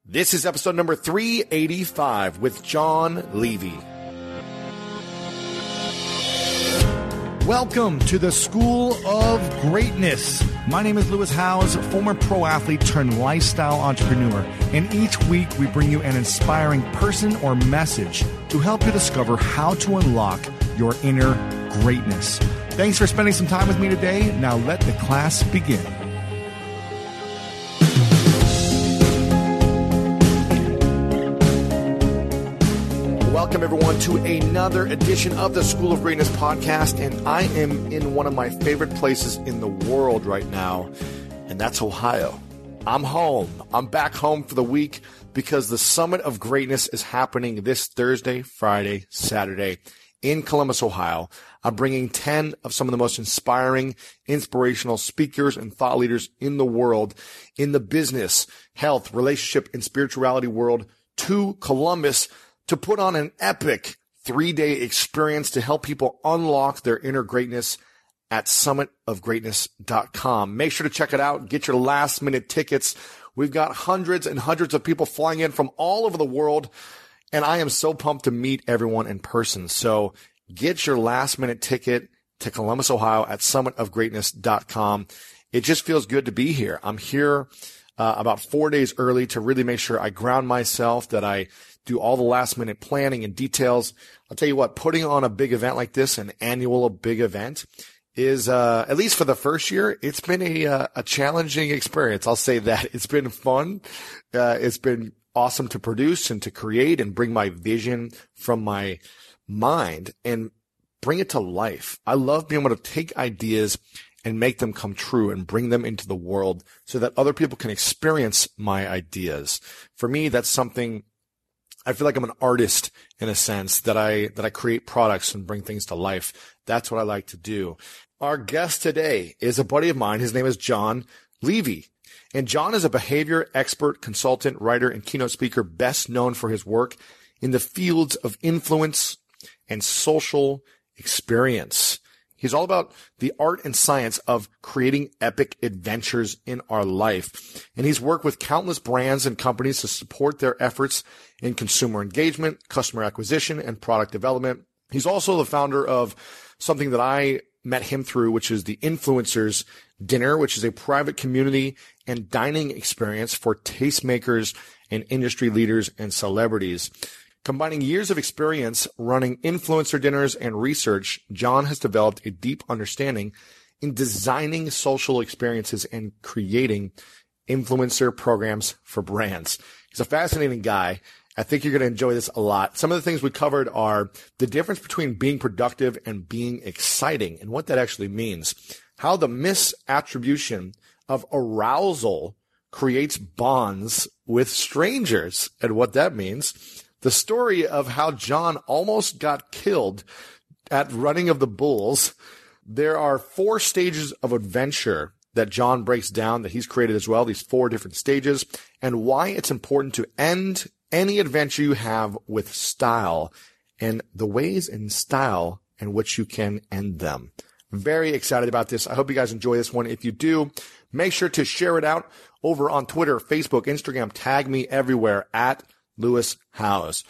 This is episode number 385 with John Levy. Welcome to the School of Greatness. My name is Lewis Howes, former pro athlete turned lifestyle entrepreneur. And each week we bring you an inspiring person or message to help you discover how to unlock your inner greatness. Thanks for spending some time with me today. Now let the class begin. Welcome, everyone, to another edition of the School of Greatness podcast. And I am in one of my favorite places in the world right now, and that's Ohio. I'm home. I'm back home for the week because the Summit of Greatness is happening this Thursday, Friday, Saturday in Columbus, Ohio. I'm bringing 10 of some of the most inspiring, inspirational speakers and thought leaders in the world in the business, health, relationship, and spirituality world to Columbus to put on an epic 3-day experience to help people unlock their inner greatness at summitofgreatness.com. Make sure to check it out. Get your last minute tickets. We've got hundreds and hundreds of people flying in from all over the world, and I am so pumped to meet everyone in person. So get your last minute ticket to Columbus, Ohio at summitofgreatness.com. It just feels good to be here. I'm here about 4 days early to really make sure I ground myself, that I do all the last minute planning and details. I'll tell you what, putting on a big event like this, an annual big event, is, at least for the first year, it's been a challenging experience. I'll say that. It's been fun. It's been awesome to produce and to create and bring my vision from my mind and bring it to life. I love being able to take ideas and make them come true and bring them into the world so that other people can experience my ideas. For me, that's something I feel like I'm an artist in a sense, that I create products and bring things to life. That's what I like to do. Our guest today is a buddy of mine. His name is John Levy. And John is a behavior expert, consultant, writer, and keynote speaker, best known for his work in the fields of influence and social experience. He's all about the art and science of creating epic adventures in our life. And he's worked with countless brands and companies to support their efforts in consumer engagement, customer acquisition, and product development. He's also the founder of something that I met him through, which is the Influencers Dinner, which is a private community and dining experience for tastemakers and industry leaders and celebrities. Combining years of experience running influencer dinners and research, John has developed a deep understanding in designing social experiences and creating influencer programs for brands. He's a fascinating guy. I think you're going to enjoy this a lot. Some of the things we covered are the difference between being productive and being exciting and what that actually means, how the misattribution of arousal creates bonds with strangers and what that means, the story of how John almost got killed at Running of the Bulls. There are 4 stages of adventure that John breaks down that he's created as well, these 4 different stages, and why it's important to end any adventure you have with style and the ways in style in which you can end them. Very excited about this. I hope you guys enjoy this one. If you do, make sure to share it out over on Twitter, Facebook, Instagram. Tag me everywhere at Lewis Howes.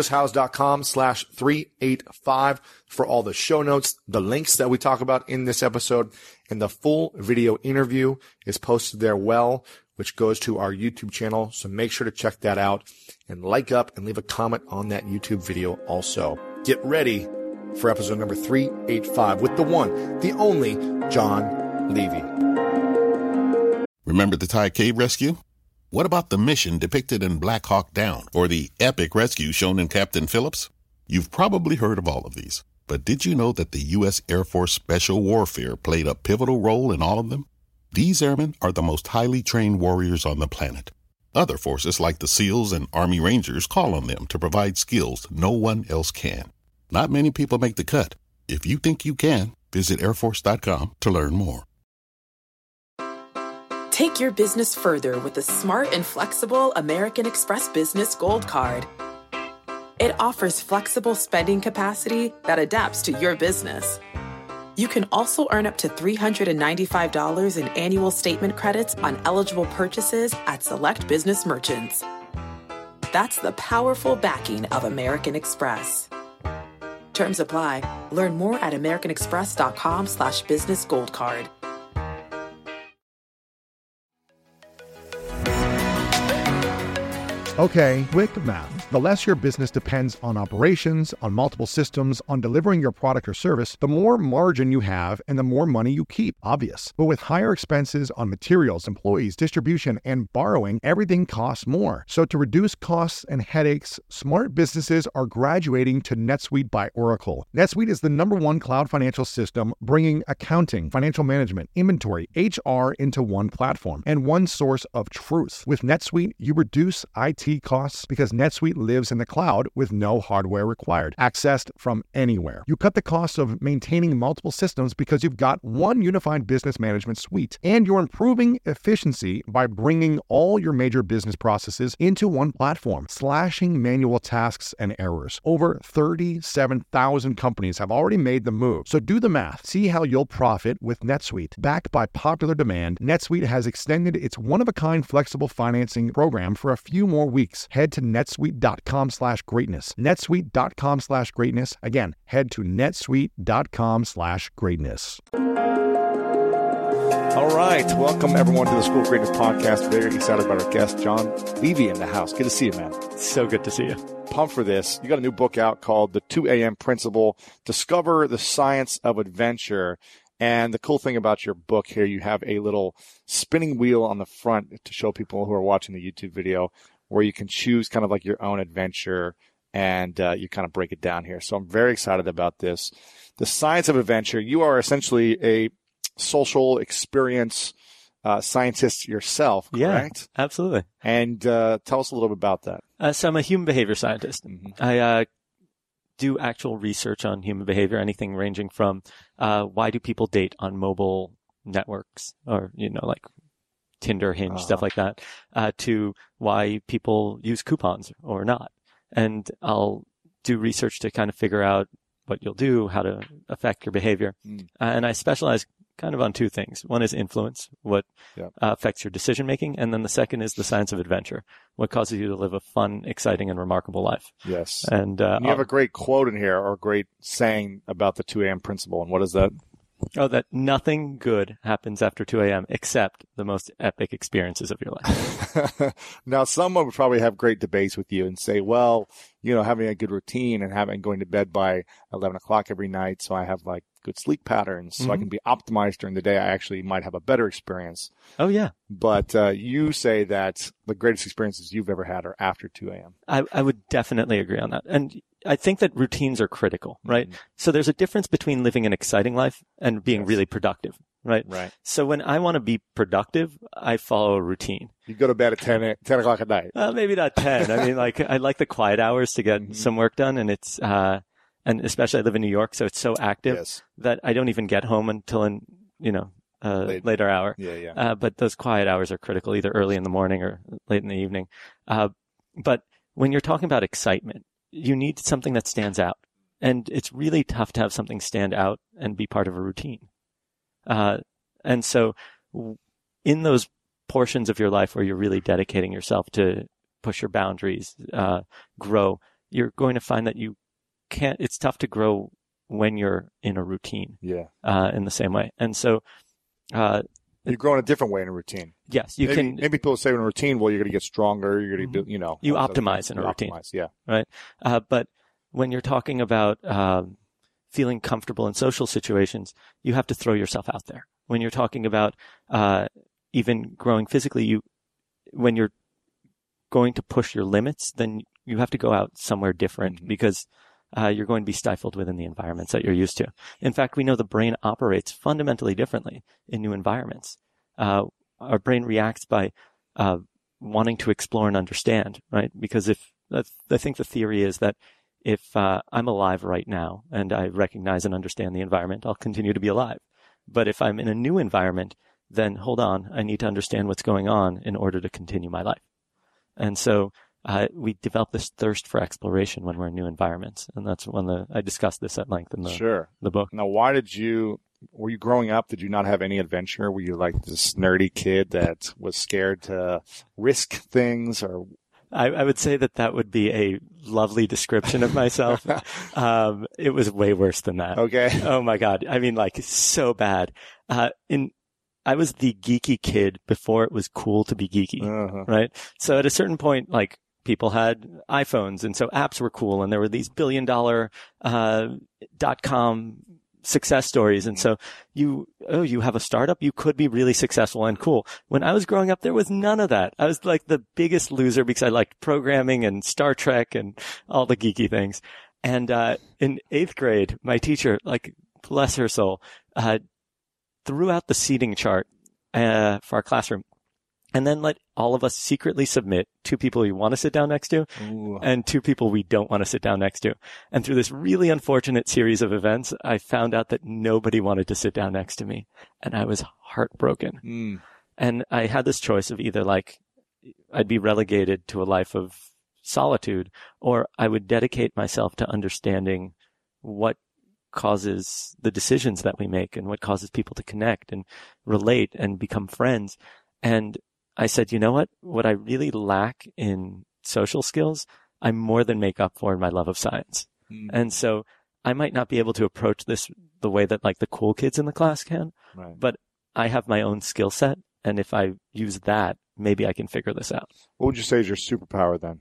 LewisHowes.com/385 for all the show notes, the links that we talk about in this episode, and the full video interview is posted there, which goes to our YouTube channel. So make sure to check that out and like up and leave a comment on that YouTube video also. Get ready for episode number 385 with the one, the only John Levy. Remember the Thai cave rescue? What about the mission depicted in Black Hawk Down or the epic rescue shown in Captain Phillips? You've probably heard of all of these, but did you know that the U.S. Air Force Special Warfare played a pivotal role in all of them? These airmen are the most highly trained warriors on the planet. Other forces like the SEALs and Army Rangers call on them to provide skills no one else can. Not many people make the cut. If you think you can, visit airforce.com to learn more. Take your business further with the smart and flexible American Express Business Gold Card. It offers flexible spending capacity that adapts to your business. You can also earn up to $395 in annual statement credits on eligible purchases at select business merchants. That's the powerful backing of American Express. Terms apply. Learn more at americanexpress.com/businessgoldcard. Okay, quick math. The less your business depends on operations, on multiple systems, on delivering your product or service, the more margin you have and the more money you keep. Obvious. But with higher expenses on materials, employees, distribution, and borrowing, everything costs more. So to reduce costs and headaches, smart businesses are graduating to NetSuite by Oracle. NetSuite is the #1 cloud financial system, bringing accounting, financial management, inventory, HR into one platform and one source of truth. With NetSuite, you reduce IT costs because NetSuite lives in the cloud with no hardware required, accessed from anywhere. You cut the cost of maintaining multiple systems because you've got one unified business management suite, and you're improving efficiency by bringing all your major business processes into one platform, slashing manual tasks and errors. Over 37,000 companies have already made the move. So do the math. See how you'll profit with NetSuite. Backed by popular demand, NetSuite has extended its one-of-a-kind flexible financing program for a few more weeks. Head to netsuite.com/greatness. netsuite.com/greatness. Again, head to netsuite.com/greatness. All right. Welcome, everyone, to the School of Greatness podcast. Very excited about our guest, John Levy, in the house. Good to see you, man. So good to see you. Pumped for this. You got a new book out called The 2 a.m. Principle, Discover the Science of Adventure. And the cool thing about your book here, you have a little spinning wheel on the front to show people who are watching the YouTube video where you can choose kind of like your own adventure, and you kind of break it down here. So I'm very excited about this. The Science of Adventure. You are essentially a social experience scientist yourself, correct? Yeah, absolutely. And tell us a little bit about that. So I'm a human behavior scientist. Mm-hmm. I do actual research on human behavior, anything ranging from why do people date on mobile networks, or, like Tinder, Hinge, stuff like that, to why people use coupons or not. And I'll do research to kind of figure out what you'll do, how to affect your behavior. And I specialize kind of on two things. One is influence, what affects your decision making. And then the second is the science of adventure, what causes you to live a fun, exciting, and remarkable life. Yes. And you have a great quote in here, or a great saying about the 2 a.m. principle. And what is that? Oh, that nothing good happens after 2 a.m. except the most epic experiences of your life. Now, someone would probably have great debates with you and say, well, having a good routine and going to bed by 11 o'clock every night, so I have like good sleep patterns, so I can be optimized during the day, I actually might have a better experience. Oh, yeah. But you say that the greatest experiences you've ever had are after 2 a.m. I would definitely agree on that. And I think that routines are critical, right? So there's a difference between living an exciting life and being really productive, right? Right. So when I want to be productive, I follow a routine. You go to bed at 10 o'clock at night. Maybe not 10. I mean, I like the quiet hours to get some work done, and it's, and especially I live in New York, so it's so active that I don't even get home until later hour. Yeah. But those quiet hours are critical, either early in the morning or late in the evening. But when you're talking about excitement, you need something that stands out. And it's really tough to have something stand out and be part of a routine. And so in those portions of your life where you're really dedicating yourself to push your boundaries, grow, you're going to find that it's tough to grow when you're in a routine. In the same way. And so, you grow in a different way in a routine. Yes, Maybe people say in a routine, well, you're going to get stronger. You're going to do, You optimize in a routine. Right. But when you're talking about feeling comfortable in social situations, you have to throw yourself out there. When you're talking about even growing physically, when you're going to push your limits, then you have to go out somewhere different because you're going to be stifled within the environments that you're used to. In fact, we know the brain operates fundamentally differently in new environments. Our brain reacts by wanting to explore and understand, right? Because I think the theory is that if I'm alive right now and I recognize and understand the environment, I'll continue to be alive. But if I'm in a new environment, then hold on, I need to understand what's going on in order to continue my life. And so we develop this thirst for exploration when we're in new environments. And that's I discussed this at length in the book. Now, were you growing up, did you not have any adventure? Were you like this nerdy kid that was scared to risk things, or I would say that would be a lovely description of myself. It was way worse than that. Okay. Oh my God. I mean, like, so bad. I was the geeky kid before it was cool to be geeky, right? So at a certain point, like, people had iPhones, and so apps were cool, and there were these billion-dollar .com success stories. And so you have a startup, you could be really successful and cool. When I was growing up, there was none of that. I was like the biggest loser because I liked programming and Star Trek and all the geeky things. And in 8th grade, my teacher, like, bless her soul, threw out the seating chart for our classroom, and then let all of us secretly submit 2 people we want to sit down next to and 2 people we don't want to sit down next to. And through this really unfortunate series of events, I found out that nobody wanted to sit down next to me. And I was heartbroken. And I had this choice of either, like, I'd be relegated to a life of solitude, or I would dedicate myself to understanding what causes the decisions that we make and what causes people to connect and relate and become friends. And I said, you know what I really lack in social skills, I more than make up for in my love of science. And so I might not be able to approach this the way that, like, the cool kids in the class can, but I have my own skill set. And if I use that, maybe I can figure this out. What would you say is your superpower then?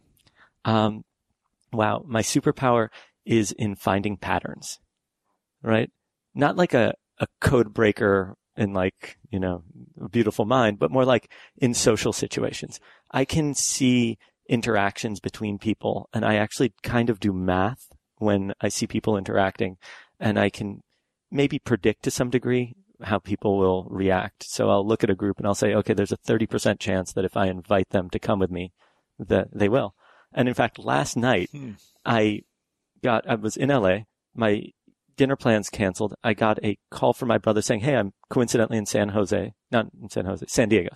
Wow. My superpower is in finding patterns, right? Not like a code breaker in, like, you know, a beautiful mind, but more like in social situations. I can see interactions between people, and I actually kind of do math when I see people interacting, and I can maybe predict to some degree how people will react. So I'll look at a group and I'll say, okay, there's a 30% chance that if I invite them to come with me, that they will. And in fact, last night, I was in LA, my dinner plans canceled. I got a call from my brother saying, hey, I'm coincidentally in San Diego,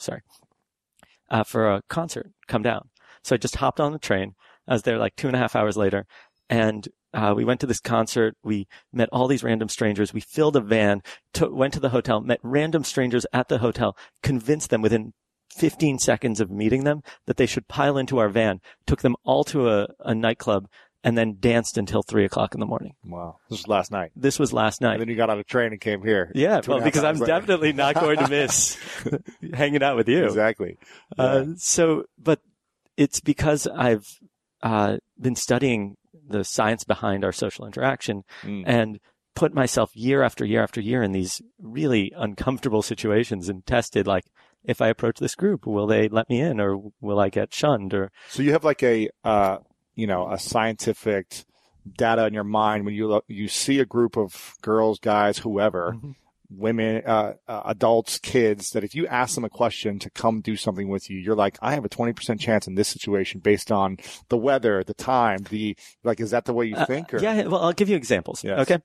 for a concert. Come down. So I just hopped on the train. I was there like 2.5 hours later, and we went to this concert. We met all these random strangers. We filled a van, went to the hotel, met random strangers at the hotel, convinced them within 15 seconds of meeting them that they should pile into our van, took them all to a nightclub, and then danced until 3:00 in the morning. Wow. This was last night. This was last night. And then you got on a train and came here. Yeah, well, because I'm definitely not going to miss hanging out with you. Exactly. Yeah. But it's because I've been studying the science behind our social interaction and put myself year after year after year in these really uncomfortable situations and tested, like, if I approach this group, will they let me in, or will I get shunned? Or so you have like a scientific data in your mind when you see a group of girls, guys, whoever, women, adults, kids, that if you ask them a question to come do something with you, you're like, I have a 20% chance in this situation based on the weather, the time, is that the way you think? Or? Yeah, well, I'll give you examples. Yes. Okay.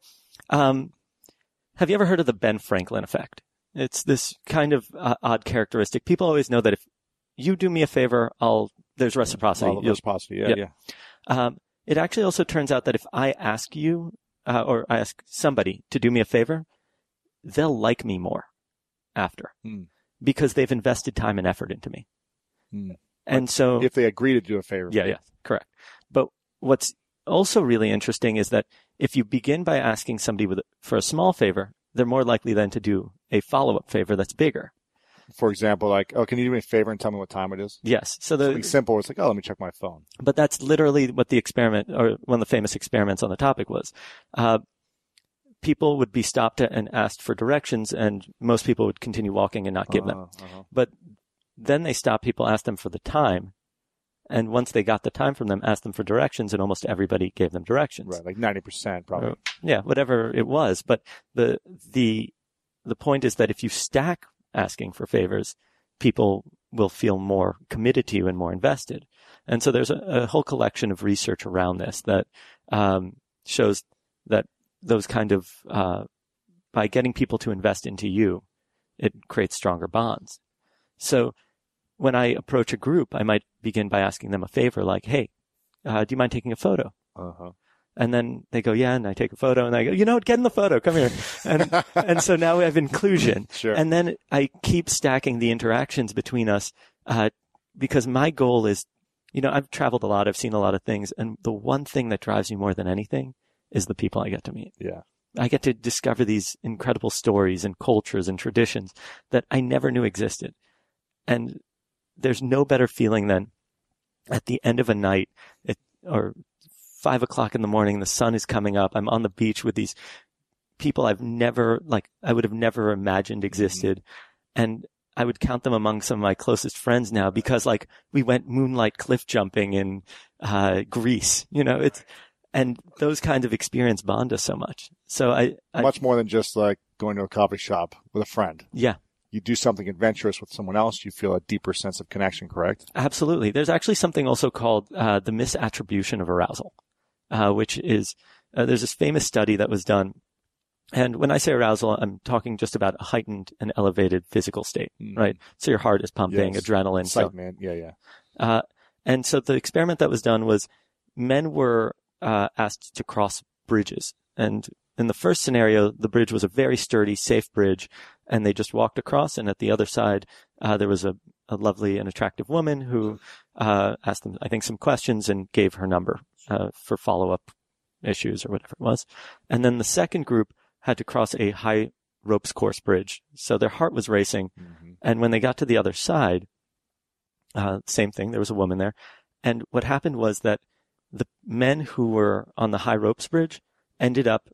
Have you ever heard of the Ben Franklin effect? It's this kind of odd characteristic. People always know that if you do me a favor, there's reciprocity. Reciprocity, yeah. It actually also turns out that if I ask you, or I ask somebody to do me a favor, they'll like me more after because they've invested time and effort into me. And so if they agree to do a favor. Yeah, correct. But what's also really interesting is that if you begin by asking somebody for a small favor, they're more likely then to do a follow-up favor that's bigger. For example, like, oh, can you do me a favor and tell me what time it is? Yes. So something simple. It's like, oh, let me check my phone. But that's literally what the experiment, or one of the famous experiments on the topic was. People would be stopped and asked for directions, and most people would continue walking and not give them. But then they stopped people, asked them for the time. And once they got the time from them, asked them for directions, and almost everybody gave them directions. Right, like 90% probably. Yeah, whatever it was. But the point is that if you stack asking for favors, people will feel more committed to you and more invested. And so there's a whole collection of research around this that shows that those kind of, by getting people to invest into you, it creates stronger bonds. So when I approach a group, I might begin by asking them a favor, like, hey, do you mind taking a photo? And then they go, yeah, and I take a photo, and I go, you know what, get in the photo, come here. And so now we have inclusion. Sure. And then I keep stacking the interactions between us, because my goal is I've traveled a lot. I've seen a lot of things. And the one thing that drives me more than anything is the people I get to meet. Yeah. I get to discover these incredible stories and cultures and traditions that I never knew existed. And there's no better feeling than at the end of a night or 5 o'clock in the morning, the sun is coming up. I'm on the beach with these people I would have never imagined existed. And I would count them among some of my closest friends now because we went moonlight cliff jumping in Greece, and those kinds of experience bond us so much. So I much more than just going to a coffee shop with a friend. Yeah. You do something adventurous with someone else, you feel a deeper sense of connection, correct? Absolutely. There's actually something also called the misattribution of arousal, which is there's this famous study that was done. And when I say arousal, I'm talking just about a heightened and elevated physical state, right? So your heart is pumping, Yes. adrenaline. Excitement. Yeah. And so the experiment that was done was men were asked to cross bridges. And in the first scenario, the bridge was a very sturdy, safe bridge, and they just walked across. And at the other side, there was a lovely and attractive woman who asked them, I think, some questions and gave her number for follow-up issues or whatever it was. And then the second group had to cross a high ropes course bridge. So their heart was racing. Mm-hmm. And when they got to the other side, same thing, there was a woman there. And what happened was that the men who were on the high ropes bridge ended up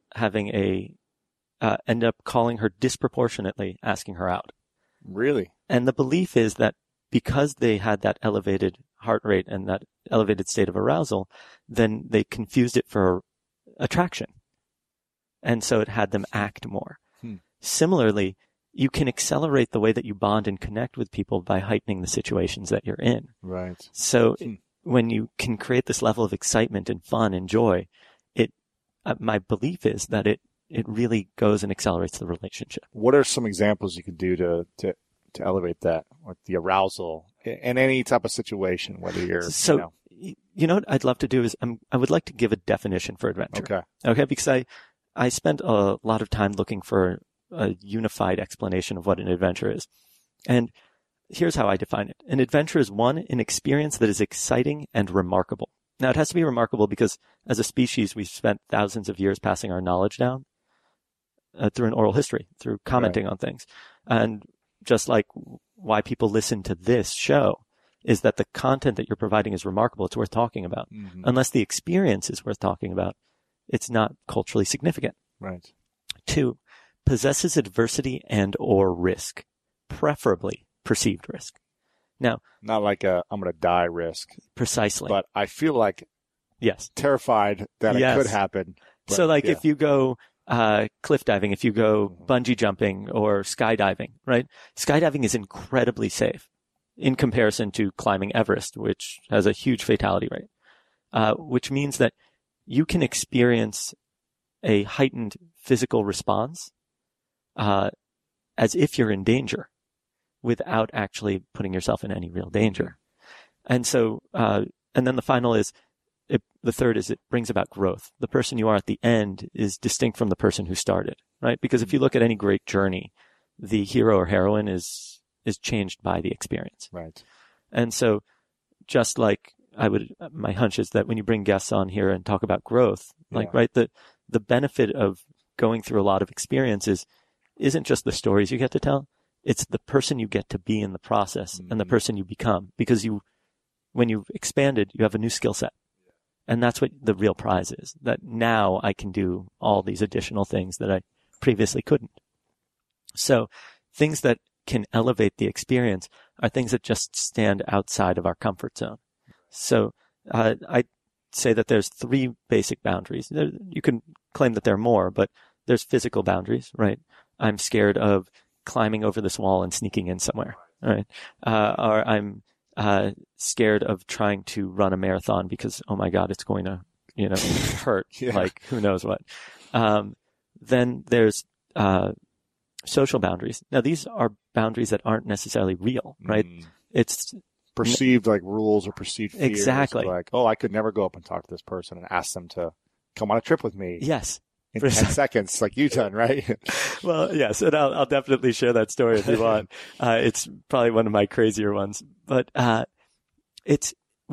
calling her disproportionately, asking her out. Really? And the belief is that because they had that elevated heart rate and that elevated state of arousal, then they confused it for attraction. And so it had them act more. Similarly, you can accelerate the way that you bond and connect with people by heightening the situations that you're in. Right. So when you can create this level of excitement and fun and joy, my belief is that it really goes and accelerates the relationship. What are some examples you could do to elevate that, or the arousal in any type of situation, whether you're, you know what I'd love to do is I would like to give a definition for adventure. Okay. Because I spent a lot of time looking for a unified explanation of what an adventure is. And here's how I define it. An adventure is an experience that is exciting and remarkable. Now, it has to be remarkable because as a species, we've spent thousands of years passing our knowledge down through an oral history, through commenting on things. And just like why people listen to this show is that the content that you're providing is remarkable. It's worth talking about. Mm-hmm. Unless the experience is worth talking about, it's not culturally significant. Right. 2, possesses adversity and or risk, preferably perceived risk. Now, not like I'm going to die risk. Precisely. But I feel like yes, terrified that it could happen. But, so if you go cliff diving, if you go bungee jumping or skydiving, right? Skydiving is incredibly safe in comparison to climbing Everest, which has a huge fatality rate, which means that you can experience a heightened physical response as if you're in danger without actually putting yourself in any real danger. And so, and then the final is, the third is it brings about growth. The person you are at the end is distinct from the person who started, right? Because if you look at any great journey, the hero or heroine is changed by the experience. Right. And so just like my hunch is that when you bring guests on here and talk about growth, the benefit of going through a lot of experiences isn't just the stories you get to tell. It's the person you get to be in the process and the person you become, because when you've expanded, you have a new skill set. And that's what the real prize is, that now I can do all these additional things that I previously couldn't. So things that can elevate the experience are things that just stand outside of our comfort zone. So I say that there's 3 basic boundaries. You can claim that there are more, but there's physical boundaries, right? I'm scared of climbing over this wall and sneaking in somewhere, right? Or I'm scared of trying to run a marathon because, oh my God, it's going to, hurt. Like who knows what. Then there's social boundaries. Now these are boundaries that aren't necessarily real, right? It's perceived like rules or perceived fears. Exactly. Like, oh, I could never go up and talk to this person and ask them to come on a trip with me. Yes. In 10 seconds, like you've done, right? Well, yes, and I'll definitely share that story if you want. It's probably one of my crazier ones, but we've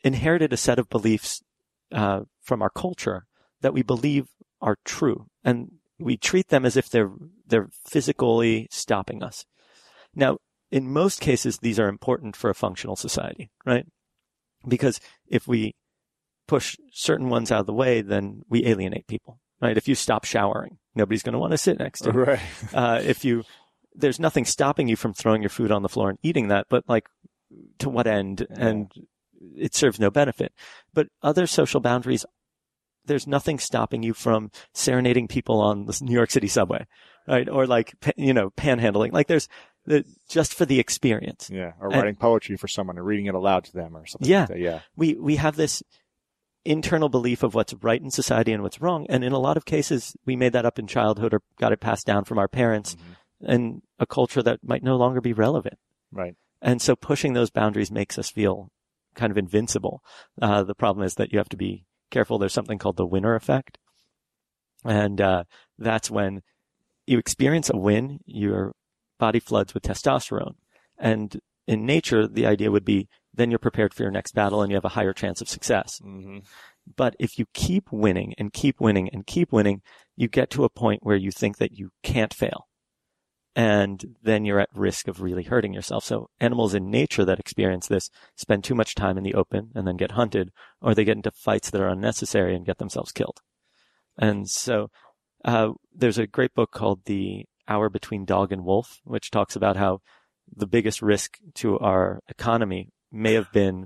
inherited a set of beliefs from our culture that we believe are true, and we treat them as if they're physically stopping us. Now, in most cases, these are important for a functional society, right? Because if we push certain ones out of the way, then we alienate people, right? If you stop showering, nobody's going to want to sit next to you. Right. There's nothing stopping you from throwing your food on the floor and eating that, but like, to what end? And it serves no benefit. But other social boundaries, there's nothing stopping you from serenading people on the New York City subway, right? Or like, panhandling. Like just for the experience. Yeah. Or writing poetry for someone and reading it aloud to them or something like that. Yeah. We have this internal belief of what's right in society and what's wrong. And in a lot of cases, we made that up in childhood or got it passed down from our parents and a culture that might no longer be relevant. Right. And so pushing those boundaries makes us feel kind of invincible. The problem is that you have to be careful. There's something called the winner effect. And that's when you experience a win, your body floods with testosterone. And in nature, the idea would be then you're prepared for your next battle and you have a higher chance of success. Mm-hmm. But if you keep winning and keep winning and keep winning, you get to a point where you think that you can't fail. And then you're at risk of really hurting yourself. So animals in nature that experience this spend too much time in the open and then get hunted, or they get into fights that are unnecessary and get themselves killed. And so there's a great book called The Hour Between Dog and Wolf, which talks about how the biggest risk to our economy may have been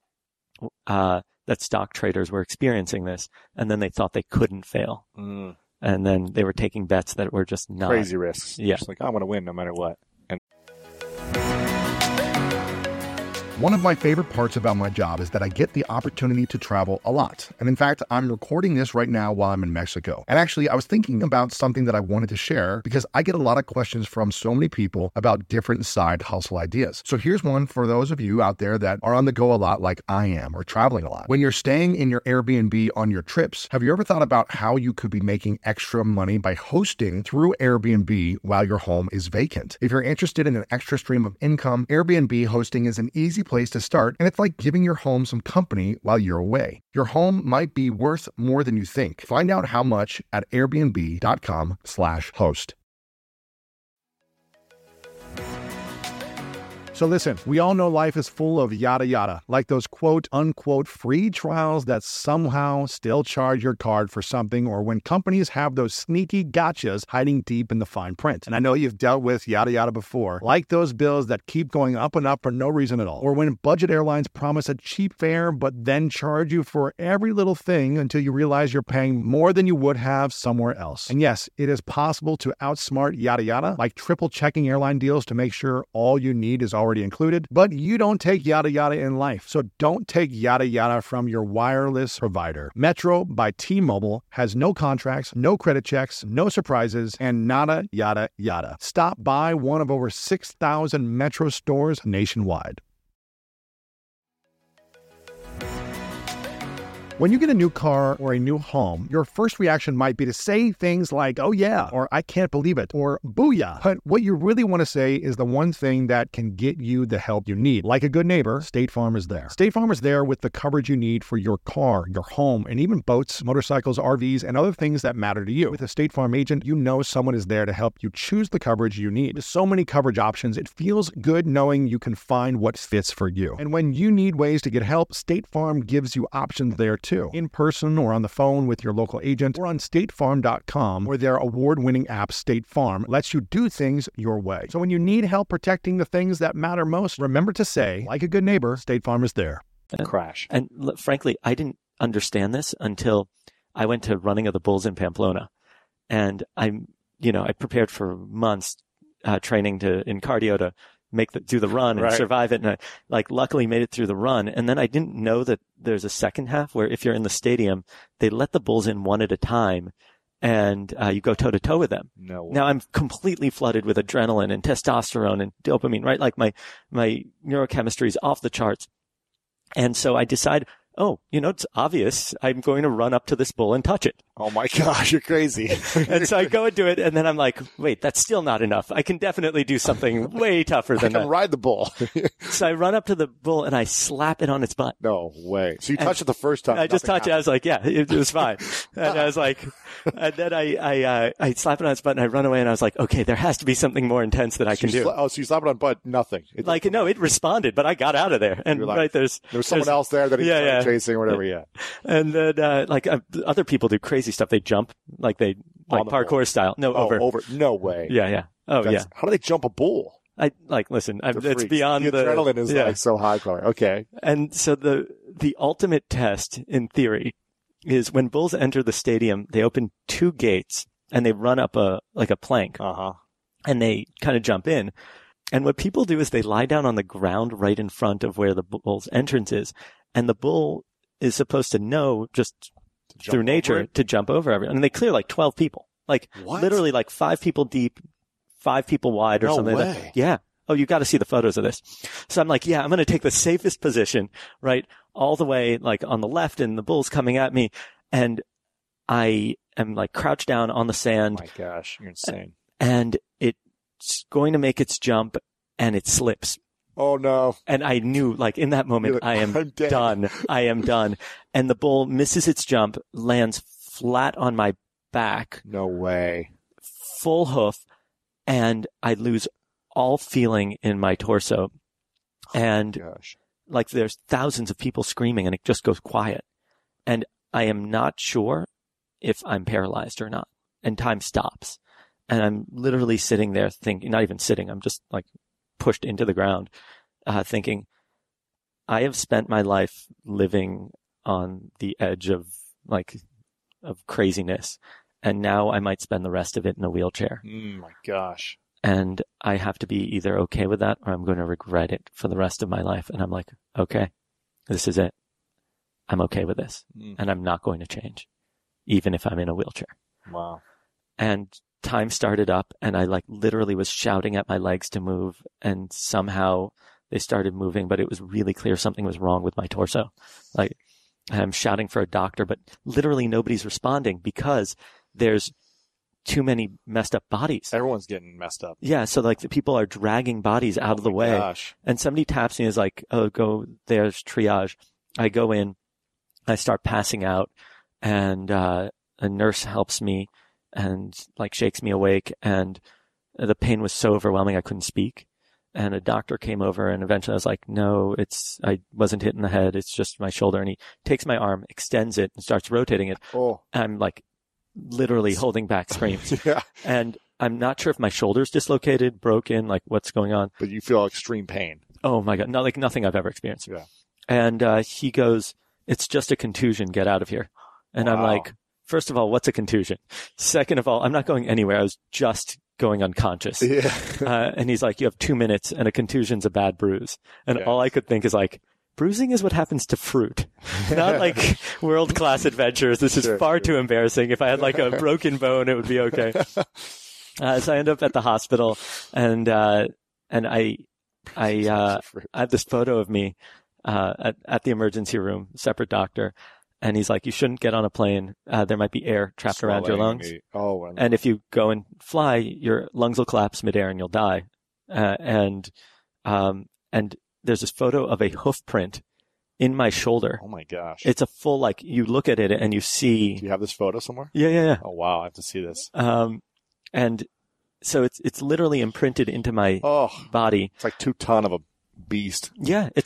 that stock traders were experiencing this, and then they thought they couldn't fail. Mm. And then they were taking bets that were just not. Crazy risks. Yeah. Just like, I want to win no matter what. One of my favorite parts about my job is that I get the opportunity to travel a lot. And in fact, I'm recording this right now while I'm in Mexico. And actually, I was thinking about something that I wanted to share because I get a lot of questions from so many people about different side hustle ideas. So here's one for those of you out there that are on the go a lot like I am, or traveling a lot. When you're staying in your Airbnb on your trips, have you ever thought about how you could be making extra money by hosting through Airbnb while your home is vacant? If you're interested in an extra stream of income, Airbnb hosting is an easy place to start, and it's like giving your home some company while you're away. Your home might be worth more than you think. Find out how much at airbnb.com/host. So listen, we all know life is full of yada yada, like those quote unquote free trials that somehow still charge your card for something, or when companies have those sneaky gotchas hiding deep in the fine print. And I know you've dealt with yada yada before, like those bills that keep going up and up for no reason at all, or when budget airlines promise a cheap fare but then charge you for every little thing until you realize you're paying more than you would have somewhere else. And yes, it is possible to outsmart yada yada, like triple checking airline deals to make sure all you need is already included, but you don't take yada yada in life. So don't take yada yada from your wireless provider. Metro by T-Mobile has no contracts, no credit checks, no surprises, and nada yada yada. Stop by one of over 6,000 Metro stores nationwide. When you get a new car or a new home, your first reaction might be to say things like, oh yeah, or I can't believe it, or booyah. But what you really want to say is the one thing that can get you the help you need. Like a good neighbor, State Farm is there. State Farm is there with the coverage you need for your car, your home, and even boats, motorcycles, RVs, and other things that matter to you. With a State Farm agent, you know someone is there to help you choose the coverage you need. With so many coverage options, it feels good knowing you can find what fits for you. And when you need ways to get help, State Farm gives you options there too. In person or on the phone with your local agent, or on statefarm.com, where their award-winning app State Farm lets you do things your way. So when you need help protecting the things that matter most, remember to say, like a good neighbor, State Farm is there. Crash. And frankly, I didn't understand this until I went to Running of the Bulls in Pamplona. And I prepared for months training in cardio to do the run and survive it. And I luckily made it through the run. And then I didn't know that there's a second half where if you're in the stadium, they let the Bulls in one at a time and you go toe to toe with them. No way. Now I'm completely flooded with adrenaline and testosterone and dopamine, right? Like my neurochemistry is off the charts. And so I decide, oh, it's obvious. I'm going to run up to this bull and touch it. Oh my gosh, you're crazy. And so I go and do it, and then I'm like, wait, that's still not enough. I can definitely do something way tougher than I can ride the bull. So I run up to the bull and I slap it on its butt. No way. So you touched it the first time. I just touched it. I was like, yeah, it was fine. And I was like, and then I slap it on its butt and I run away and I was like, okay, there has to be something more intense that I can do. So you slap it on butt, nothing. It responded, but I got out of there. And like, there was someone else there that he started chasing or whatever. Yeah. And then, other people do crazy stuff. They jump, parkour bull. Style. No, over. No way. Yeah. Oh, yeah. How do they jump a bull? Listen, it's beyond the adrenaline is so high. Okay. And so the ultimate test in theory is when bulls enter the stadium, they open 2 gates and they run up a plank. And they kind of jump in. And what people do is they lie down on the ground right in front of where the bull's entrance is. And the bull is supposed to know just through nature to jump over everyone. And they clear 12 people. Literally 5 people deep, 5 people wide or something like that. Yeah. Oh, you got to see the photos of this. So I'm like, yeah, I'm going to take the safest position, right? All the way on the left and the bull's coming at me. And I am crouched down on the sand. Oh my gosh, you're insane. And it's going to make its jump and it slips. Oh no. And I knew in that moment, I am done. I am done. And the bull misses its jump, lands flat on my back. No way. Full hoof. And I lose all feeling in my torso. And there's thousands of people screaming and it just goes quiet. And I am not sure if I'm paralyzed or not. And time stops. And I'm literally sitting there thinking, not even sitting, I'm just pushed into the ground, thinking, I have spent my life living on the edge of craziness. And now I might spend the rest of it in a wheelchair. My gosh. And I have to be either okay with that or I'm going to regret it for the rest of my life. And I'm like, okay, this is it. I'm okay with this. And I'm not going to change, even if I'm in a wheelchair. Wow. And time started up and I literally was shouting at my legs to move and somehow they started moving, but it was really clear something was wrong with my torso. I'm shouting for a doctor, but literally nobody's responding because there's too many messed up bodies. Everyone's getting messed up. Yeah. So the people are dragging bodies out of the way. Gosh. And somebody taps me and is like, oh, go, there's triage. I go in, I start passing out and, a nurse helps me and shakes me awake. And the pain was so overwhelming. I couldn't speak. And a doctor came over and eventually I was like, no, I wasn't hit in the head. It's just my shoulder. And he takes my arm, extends it and starts rotating it. Oh. I'm literally holding back screams. Yeah. And I'm not sure if my shoulder's dislocated, broken, what's going on. But you feel extreme pain. Oh my God. No, nothing I've ever experienced. Yeah. And, he goes, it's just a contusion. Get out of here. And wow. I'm like, first of all, what's a contusion? Second of all, I'm not going anywhere. I was just going unconscious. Yeah. And he's like, you have 2 minutes and a contusion's a bad bruise. And all I could think is bruising is what happens to fruit, not world-class adventures. This is far too embarrassing. If I had a broken bone, it would be okay. So I end up at the hospital and I have this photo of me, at the emergency room, separate doctor. And he's like, you shouldn't get on a plane. There might be air trapped around your lungs. And if you go and fly, your lungs will collapse midair and you'll die. And there's this photo of a hoof print in my shoulder. Oh my gosh. It's a full, you look at it and you see. Do you have this photo somewhere? Yeah. Oh wow. I have to see this. And so it's literally imprinted into my body. It's 2 tons of a beast. Yeah. It's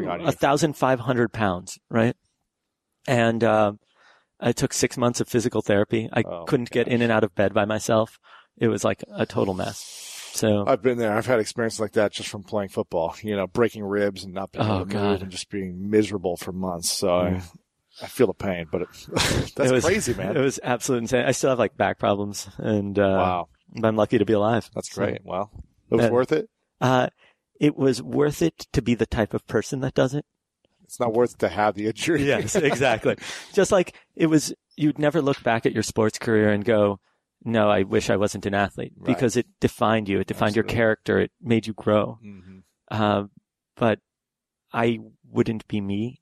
1,500 pounds, right? And, I took 6 months of physical therapy. I couldn't get in and out of bed by myself. It was a total mess. So I've been there. I've had experiences like that just from playing football, breaking ribs and not being able to move and just being miserable for months. So I feel the pain, but that's crazy, man. It was absolutely insane. I still have back problems and, wow. I'm lucky to be alive. That's great. Well, it was worth it. It was worth it to be the type of person that does it. It's not worth it to have the injury. Yes, exactly. Just it was, you'd never look back at your sports career and go, no, I wish I wasn't an athlete because it defined you. It defined your character. It made you grow. Mm-hmm. But I wouldn't be me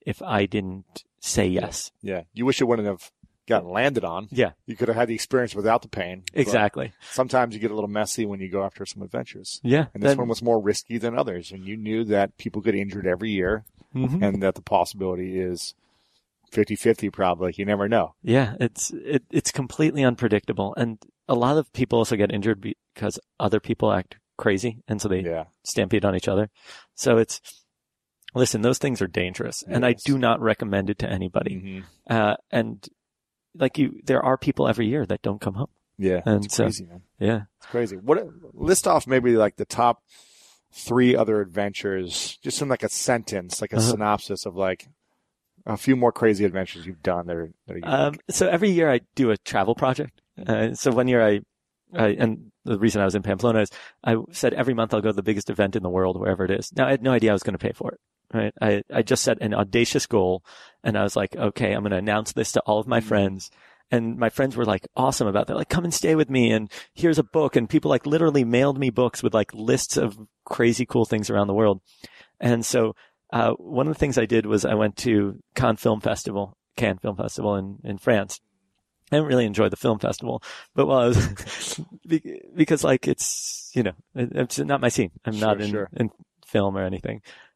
if I didn't say yes. Yeah. You wish it wouldn't have gotten landed on. Yeah. You could have had the experience without the pain. Exactly. Sometimes you get a little messy when you go after some adventures. Yeah. And this one was more risky than others. And you knew that people get injured every year and that the possibility is 50-50 probably. You never know. Yeah. It's completely unpredictable. And a lot of people also get injured because other people act crazy. And so they stampede on each other. So listen, those things are dangerous. And I do not recommend it to anybody. And there are people every year that don't come home. Yeah. And it's crazy, man. Yeah. It's crazy. List off maybe like the top 3 other adventures, just in like a sentence, like a synopsis of like a few more crazy adventures you've done that are so every year I do a travel project. So one year and the reason I was in Pamplona is I said every month I'll go to the biggest event in the world, wherever it is. Now I had no idea I was going to pay for it. Right. I just set an audacious goal and I was like, okay, I'm going to announce this to all of my friends. And my friends were like awesome about that. Like, come and stay with me. And here's a book. And people like literally mailed me books with like lists of crazy cool things around the world. And so, one of the things I did was I went to Cannes Film Festival in France. I didn't really enjoy the film festival, but while I was, because like it's not my scene. I'm not in film or anything.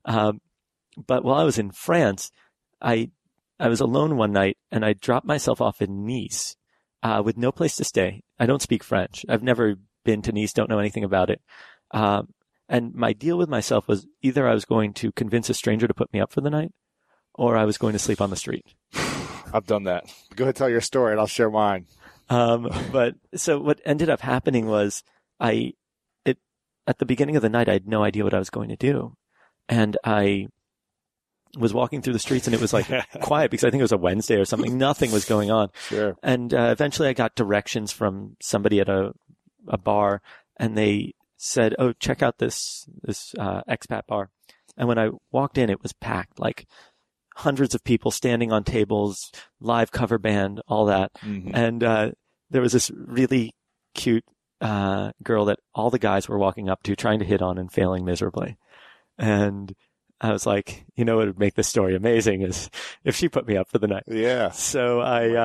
But while I was in France, I was alone one night and I dropped myself off in Nice, with no place to stay. I don't speak French. I've never been to Nice, don't know anything about it. And my deal with myself was either I was going to convince a stranger to put me up for the night or I was going to sleep on the street. I've done that. Go ahead, tell your story and I'll share mine. But so what ended up happening was at the beginning of the night, I had no idea what I was going to do. And I was walking through the streets and it was like quiet because I think it was a Wednesday or something. Nothing was going on. Sure. And eventually I got directions from somebody at a bar and they said, oh, check out this expat bar. And when I walked in, it was packed, like hundreds of people standing on tables, live cover band, all that. And there was this really cute girl that all the guys were walking up to, trying to hit on and failing miserably. And I was like, what would make this story amazing is if she put me up for the night. Yeah. So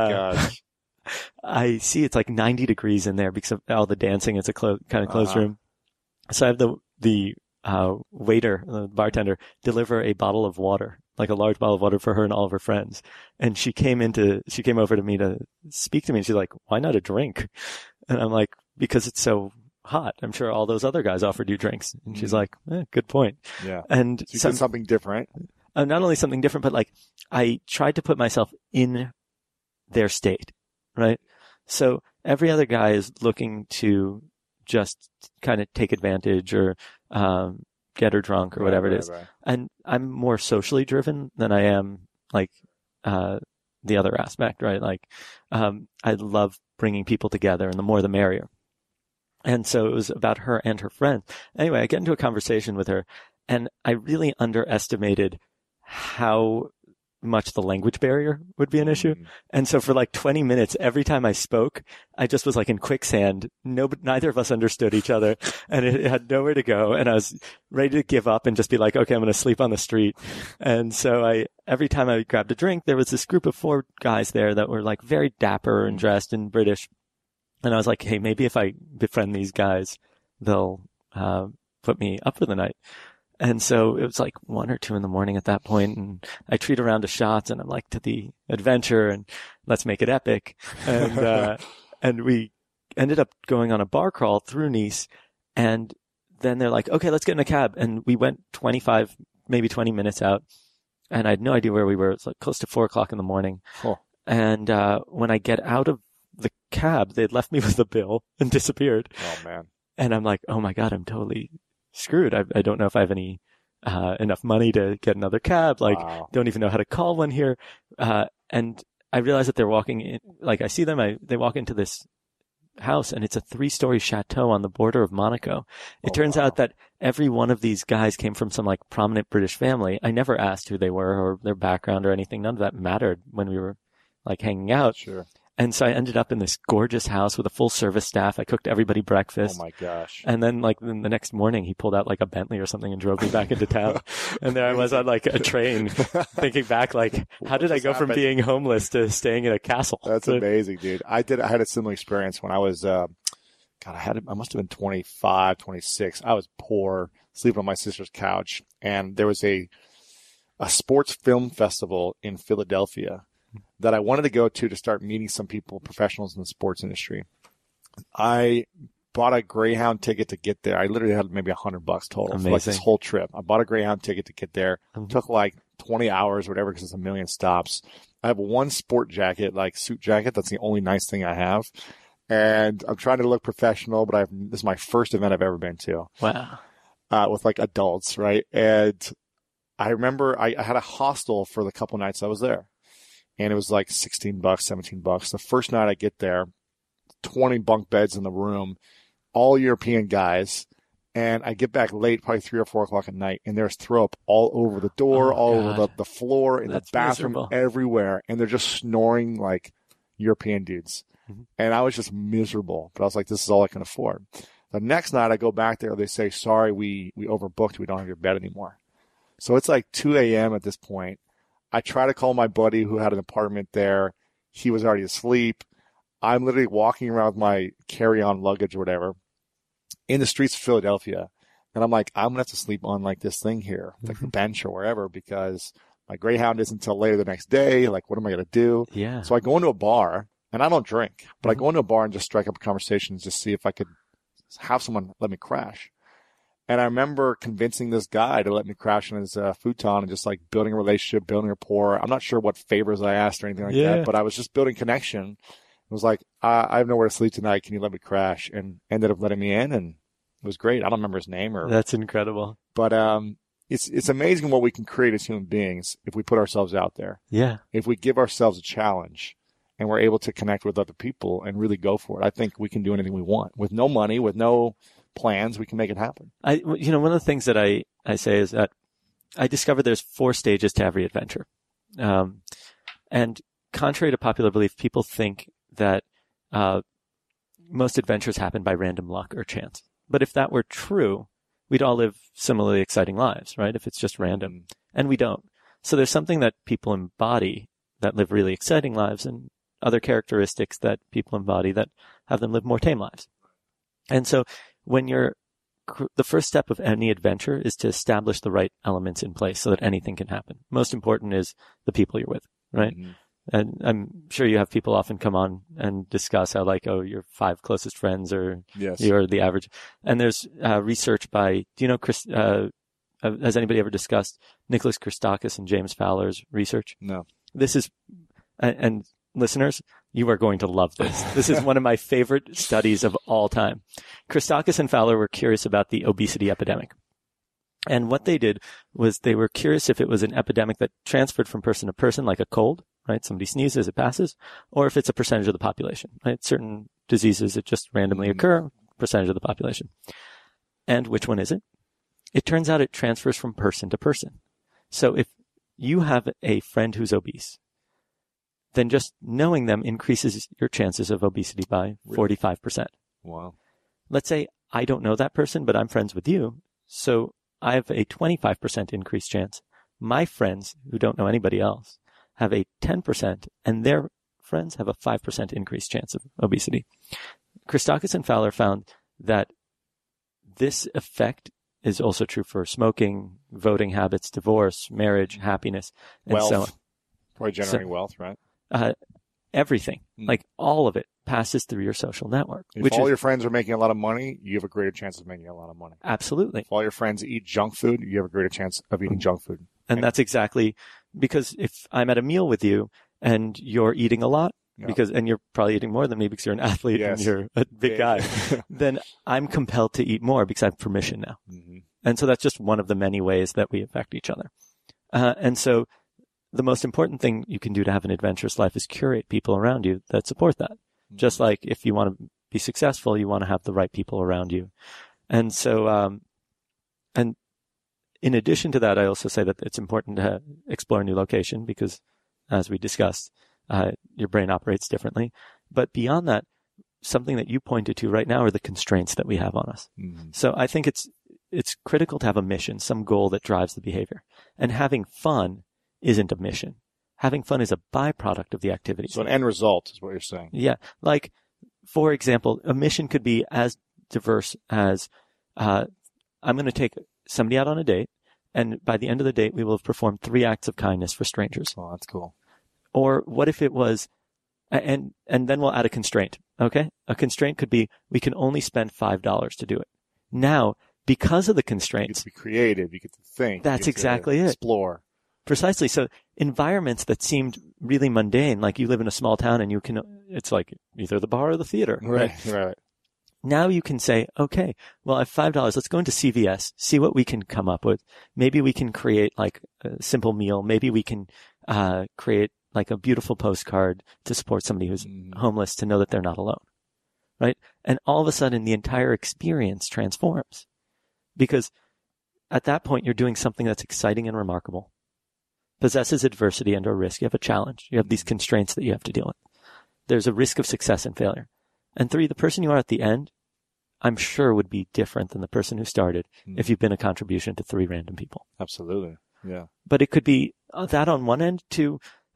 I see it's like 90 degrees in there because of all the dancing. It's a kind of closed room. So I have the waiter, the bartender, deliver a bottle of water, like a large bottle of water for her and all of her friends. And she came over to me to speak to me and she's like, why not a drink? And I'm like, because it's so hot. I'm sure all those other guys offered you drinks. And she's like, good point. Yeah. And so you did something different. Not only something different, but like I tried to put myself in their state, right? So every other guy is looking to just kind of take advantage or get her drunk or whatever it is. Right. And I'm more socially driven than I am like the other aspect, right? Like I love bringing people together, and the more the merrier. And so it was about her and her friend. Anyway, I get into a conversation with her, and I really underestimated how much the language barrier would be an issue. And so for like 20 minutes, every time I spoke, I just was like in quicksand. Neither of us understood each other, and it had nowhere to go. And I was ready to give up and just be like, okay, I'm going to sleep on the street. And so every time I grabbed a drink, there was this group of 4 guys there that were like very dapper and dressed and British. And I was like, hey, maybe if I befriend these guys, they'll put me up for the night. And so it was like 1 or 2 in the morning at that point, and I treat around to shots, and I'm like, to the adventure, and let's make it epic. And and we ended up going on a bar crawl through Nice, and then they're like, okay, let's get in a cab. And we went 25, maybe 20 minutes out, and I had no idea where we were. It's like close to 4:00 in the morning. Oh. And when I get out of the cab, they'd left me with the bill and disappeared. Oh, man. And I'm like, oh my God, I'm totally screwed. I don't know if I have any enough money to get another cab. Like, don't even know how to call one here. And I realize that they're walking in, like I see them, they walk into this house, and it's a 3-story chateau on the border of Monaco. It turns out that every one of these guys came from some like prominent British family. I never asked who they were or their background or anything. None of that mattered when we were like hanging out. Sure. And so I ended up in this gorgeous house with a full service staff. I cooked everybody breakfast. Oh my gosh. And then like the next morning he pulled out like a Bentley or something and drove me back into town. And there I was on like a train thinking back, like, how did I go from being homeless to staying in a castle? That's amazing, dude. I had a similar experience when I was, I must have been 25, 26. I was poor, sleeping on my sister's couch. And there was a sports film festival in Philadelphia that I wanted to go to start meeting some people, professionals in the sports industry. I bought a Greyhound ticket to get there. I literally had maybe $100 total for like this whole trip. I bought a Greyhound ticket to get there. Took like 20 hours or whatever because it's a million stops. I have one sport jacket, like suit jacket. That's the only nice thing I have. And I'm trying to look professional, but this is my first event I've ever been to. Wow. With like adults, right? And I remember I had a hostel for the couple nights I was there. And it was like $16, $17. The first night I get there, 20 bunk beds in the room, all European guys. And I get back late, probably 3 or 4 o'clock at night, and there's throw up all over the door, over the floor, in the bathroom, everywhere. And they're just snoring like European dudes. Mm-hmm. And I was just miserable. But I was like, this is all I can afford. The next night I go back there, they say, sorry, we overbooked. We don't have your bed anymore. So it's like 2 a.m. at this point. I try to call my buddy who had an apartment there. He was already asleep. I'm literally walking around with my carry-on luggage or whatever in the streets of Philadelphia. And I'm like, I'm going to have to sleep on like this thing here, like the bench or wherever, because my Greyhound isn't until later the next day. Like, what am I going to do? Yeah. So I go into a bar, and I don't drink, but I go into a bar and just strike up a conversation and just see if I could have someone let me crash. And I remember convincing this guy to let me crash in his futon and just like building a relationship, building rapport. I'm not sure what favors I asked or anything like that, but I was just building connection. It was like, I have nowhere to sleep tonight. Can you let me crash? And ended up letting me in, and it was great. I don't remember his name That's incredible. But it's amazing what we can create as human beings if we put ourselves out there. Yeah. If we give ourselves a challenge and we're able to connect with other people and really go for it, I think we can do anything we want with no money, with no plans. We can make it happen. One of the things that I say is that I discovered there's 4 stages to every adventure. And contrary to popular belief, people think that most adventures happen by random luck or chance. But if that were true, we'd all live similarly exciting lives, right? If it's just random. And we don't. So there's something that people embody that live really exciting lives, and other characteristics that people embody that have them live more tame lives. And so when the first step of any adventure is to establish the right elements in place so that anything can happen. Most important is the people you're with, right? Mm-hmm. And I'm sure you have people often come on and discuss how like, oh, your 5 closest friends or you're the average. And there's research by, do you know, has anybody ever discussed Nicholas Christakis and James Fowler's research? No. This is, and listeners, you are going to love this. This is one of my favorite studies of all time. Christakis and Fowler were curious about the obesity epidemic. And what they did was they were curious if it was an epidemic that transferred from person to person, like a cold, right? Somebody sneezes, it passes, or if it's a percentage of the population, right? Certain diseases that just randomly occur, percentage of the population. And which one is it? It turns out it transfers from person to person. So if you have a friend who's obese, then just knowing them increases your chances of obesity by 45%. Wow. Let's say I don't know that person, but I'm friends with you. So I have a 25% increased chance. My friends who don't know anybody else have a 10%, and their friends have a 5% increased chance of obesity. Christakis and Fowler found that this effect is also true for smoking, voting habits, divorce, marriage, happiness, and wealth. So on. Probably generating wealth, right? Everything, like all of it, passes through your social network. If all your friends are making a lot of money, you have a greater chance of making a lot of money. Absolutely. If all your friends eat junk food, you have a greater chance of eating junk food. And that's exactly because if I'm at a meal with you and you're eating a lot, and you're probably eating more than me because you're an athlete and you're a big guy, then I'm compelled to eat more because I have permission now. Mm-hmm. And so that's just one of the many ways that we affect each other. And so the most important thing you can do to have an adventurous life is curate people around you that support that. Mm-hmm. Just like if you want to be successful, you want to have the right people around you. And so, and in addition to that, I also say that it's important to explore a new location because, as we discussed, your brain operates differently. But beyond that, something that you pointed to right now are the constraints that we have on us. Mm-hmm. So I think it's critical to have a mission, some goal that drives the behavior. And having fun isn't a mission. Having fun is a byproduct of the activity. So an end result is what you're saying. Yeah. Like, for example, a mission could be as diverse as I'm going to take somebody out on a date, and by the end of the date, we will have performed 3 acts of kindness for strangers. Oh, that's cool. Or what if it was, and then we'll add a constraint, okay? A constraint could be we can only spend $5 to do it. Now, because of the constraints, you get to be creative, you get to think. That's exactly it. Explore. Precisely. So environments that seemed really mundane, like you live in a small town and it's like either the bar or the theater. Right. Now you can say, okay, well, I have $5. Let's go into CVS, see what we can come up with. Maybe we can create like a simple meal. Maybe we can create like a beautiful postcard to support somebody who's homeless, to know that they're not alone. Right? And all of a sudden the entire experience transforms, because at that point you're doing something that's exciting and remarkable, possesses adversity and or risk. You have a challenge. You have these constraints that you have to deal with. There's a risk of success and failure. And 3, the person you are at the end, I'm sure would be different than the person who started if you've been a contribution to 3 random people. Absolutely. Yeah. But it could be that on one end to,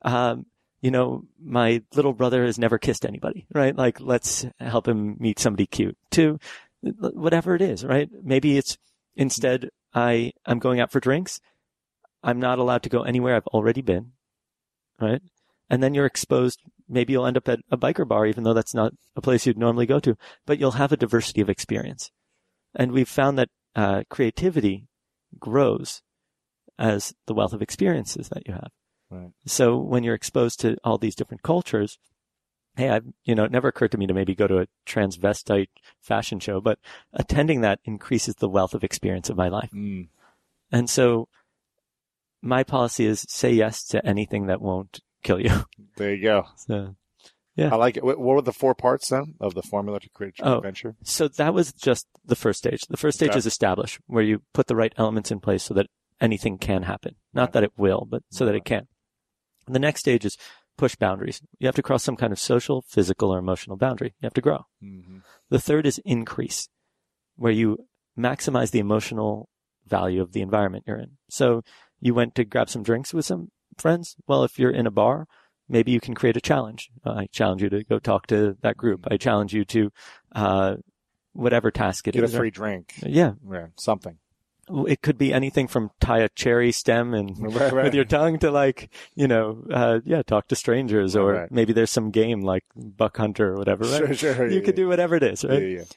my little brother has never kissed anybody, right? Like, let's help him meet somebody cute. To whatever it is, right? Maybe it's instead I'm going out for drinks. I'm not allowed to go anywhere I've already been, right? And then you're exposed. Maybe you'll end up at a biker bar, even though that's not a place you'd normally go to, but you'll have a diversity of experience. And we've found that creativity grows as the wealth of experiences that you have. Right. So when you're exposed to all these different cultures, hey, it never occurred to me to maybe go to a transvestite fashion show, but attending that increases the wealth of experience of my life. And so my policy is say yes to anything that won't kill you. There you go. So, yeah. I like it. What were the 4 parts then of the formula to create a adventure? So that was just the first stage. The first stage is establish, where you put the right elements in place so that anything can happen. Not that it will, but so that it can. And the next stage is push boundaries. You have to cross some kind of social, physical, or emotional boundary. You have to grow. Mm-hmm. The third is increase, where you maximize the emotional value of the environment you're in. So you went to grab some drinks with some friends. Well, if you're in a bar, maybe you can create a challenge. I challenge you to go talk to that group. I challenge you to whatever task it is. Get a free drink. Yeah. Something. It could be anything from tie a cherry stem and with your tongue to talk to strangers, or maybe there's some game like Buck Hunter or whatever, right? Sure. You could do whatever it is, right?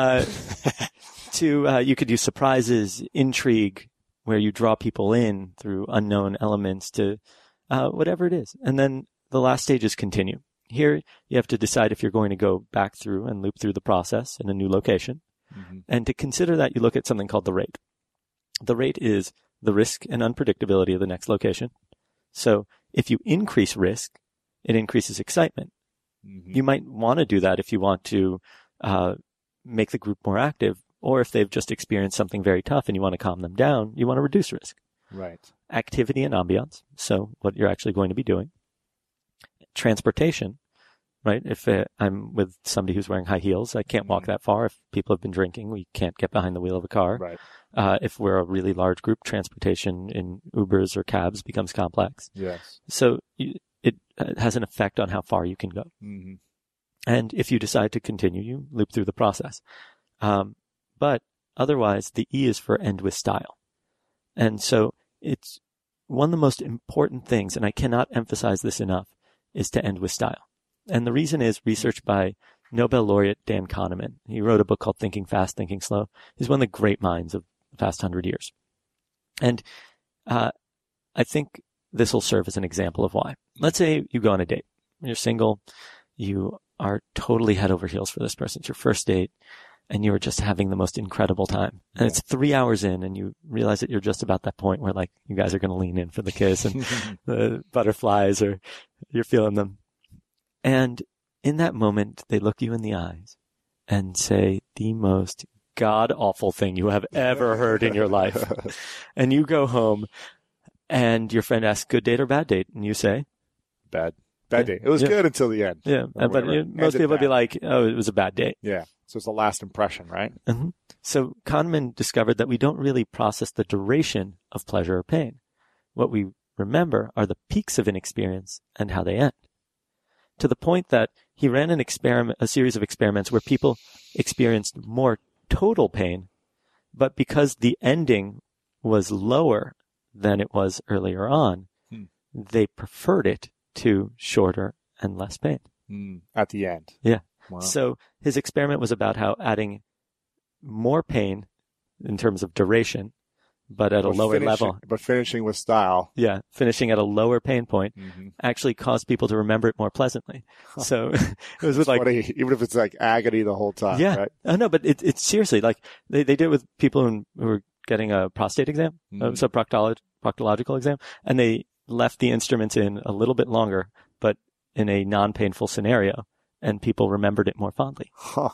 Yeah. You could use surprises, intrigue, where you draw people in through unknown elements to whatever it is. And then the last stage is continue. Here, you have to decide if you're going to go back through and loop through the process in a new location. Mm-hmm. And to consider that, you look at something called the rate. The rate is the risk and unpredictability of the next location. So if you increase risk, it increases excitement. Mm-hmm. You might want to do that if you want to make the group more active, or if they've just experienced something very tough and you want to calm them down, you want to reduce risk. Right. Activity and ambiance, so what you're actually going to be doing. Transportation, right? If I'm with somebody who's wearing high heels, I can't walk that far. If people have been drinking, we can't get behind the wheel of a car. Right. If we're a really large group, transportation in Ubers or cabs becomes complex. Yes. So it has an effect on how far you can go. Mm-hmm. And if you decide to continue, you loop through the process. But otherwise, the E is for end with style. And so it's one of the most important things, and I cannot emphasize this enough, is to end with style. And the reason is research by Nobel laureate Dan Kahneman. He wrote a book called Thinking Fast, Thinking Slow. He's one of the great minds of the past 100 years. And I think this will serve as an example of why. Let's say you go on a date. You're single. You are totally head over heels for this person. It's your first date, and you are just having the most incredible time. And it's 3 hours in, and you realize that you're just about that point where, like, you guys are going to lean in for the kiss and the butterflies, or you're feeling them. And in that moment, they look you in the eyes and say the most god-awful thing you have ever heard in your life. And you go home, and your friend asks, good date or bad date? And you say? Bad. Bad day. It was good until the end. Yeah. But most people would be like, oh, it was a bad day. Yeah. So it's the last impression, right? Mm-hmm. So Kahneman discovered that we don't really process the duration of pleasure or pain. What we remember are the peaks of an experience and how they end. To the point that he ran a series of experiments where people experienced more total pain, but because the ending was lower than it was earlier on, they preferred it to shorter and less pain. At the end. Yeah. Wow. So his experiment was about how adding more pain in terms of duration, but at a lower level. But finishing with style. Yeah. Finishing at a lower pain point actually caused people to remember it more pleasantly. So it was with funny, even if it's like agony the whole time. Yeah. Right? No, but it's seriously like they did it with people who were getting a prostate exam, so proctological exam, and they left the instruments in a little bit longer, but in a non-painful scenario, and people remembered it more fondly.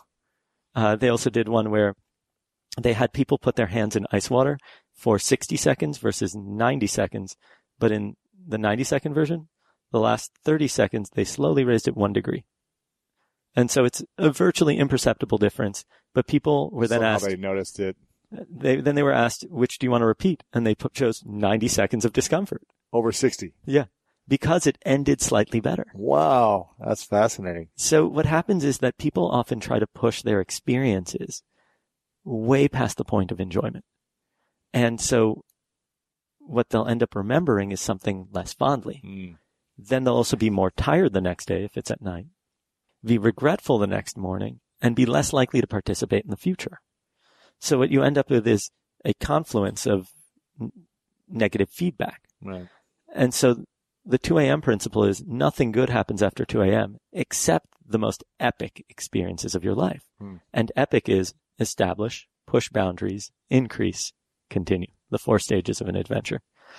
They also did one where they had people put their hands in ice water for 60 seconds versus 90 seconds, but in the 90-second version, the last 30 seconds, they slowly raised it 1 degree. And so it's a virtually imperceptible difference, but people were then asked... they noticed it. Then they were asked, which do you want to repeat? And they chose 90 seconds of discomfort. Over 60. Yeah. Because it ended slightly better. Wow. That's fascinating. So what happens is that people often try to push their experiences way past the point of enjoyment. And so what they'll end up remembering is something less fondly. Then they'll also be more tired the next day if it's at night, be regretful the next morning, and be less likely to participate in the future. So what you end up with is a confluence of negative feedback. Right. And so the 2 a.m. principle is nothing good happens after 2 a.m. except the most epic experiences of your life. And epic is establish, push boundaries, increase, continue. The 4 stages of an adventure.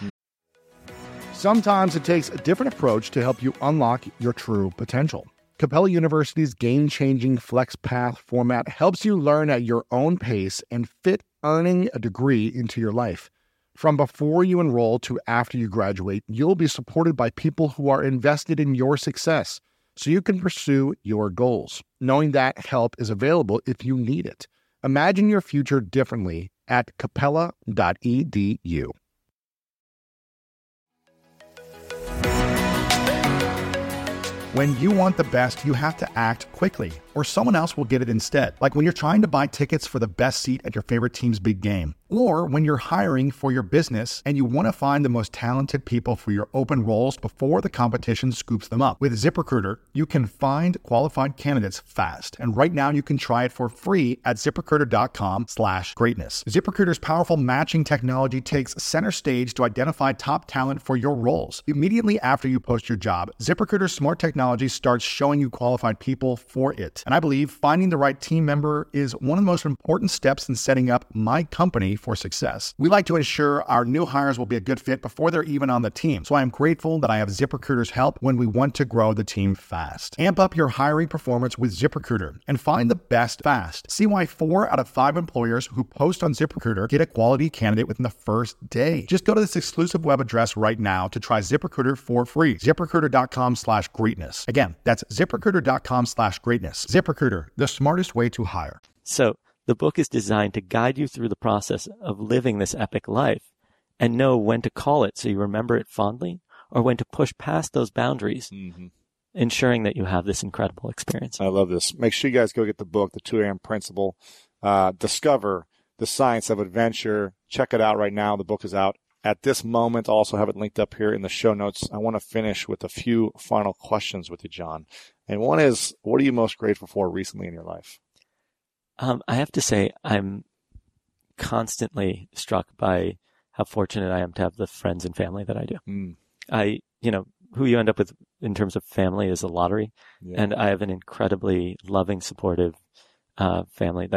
Sometimes it takes a different approach to help you unlock your true potential. Capella University's game-changing FlexPath format helps you learn at your own pace and fit earning a degree into your life. From before you enroll to after you graduate, you'll be supported by people who are invested in your success, so you can pursue your goals, knowing that help is available if you need it. Imagine your future differently at capella.edu. When you want the best, you have to act quickly, or someone else will get it instead. Like when you're trying to buy tickets for the best seat at your favorite team's big game. Or when you're hiring for your business and you want to find the most talented people for your open roles before the competition scoops them up. With ZipRecruiter, you can find qualified candidates fast. And right now you can try it for free at ZipRecruiter.com/greatness. ZipRecruiter's powerful matching technology takes center stage to identify top talent for your roles. Immediately after you post your job, ZipRecruiter's smart technology starts showing you qualified people for it. And I believe finding the right team member is one of the most important steps in setting up my company for success. We like to ensure our new hires will be a good fit before they're even on the team. So I am grateful that I have ZipRecruiter's help when we want to grow the team fast. Amp up your hiring performance with ZipRecruiter and find the best fast. See why 4 out of 5 employers who post on ZipRecruiter get a quality candidate within the first day. Just go to this exclusive web address right now to try ZipRecruiter for free. ZipRecruiter.com/greatness. Again, that's ZipRecruiter.com/greatness. ZipRecruiter, the smartest way to hire. So the book is designed to guide you through the process of living this epic life and know when to call it so you remember it fondly or when to push past those boundaries, ensuring that you have this incredible experience. I love this. Make sure you guys go get the book, The 2 a.m. Principle. Discover the science of adventure. Check it out right now. The book is out at this moment. I'll also have it linked up here in the show notes. I want to finish with a few final questions with you, John. And one is, what are you most grateful for recently in your life? I have to say, I'm constantly struck by how fortunate I am to have the friends and family that I do. Who you end up with in terms of family is a lottery. Yeah. And I have an incredibly loving, supportive family that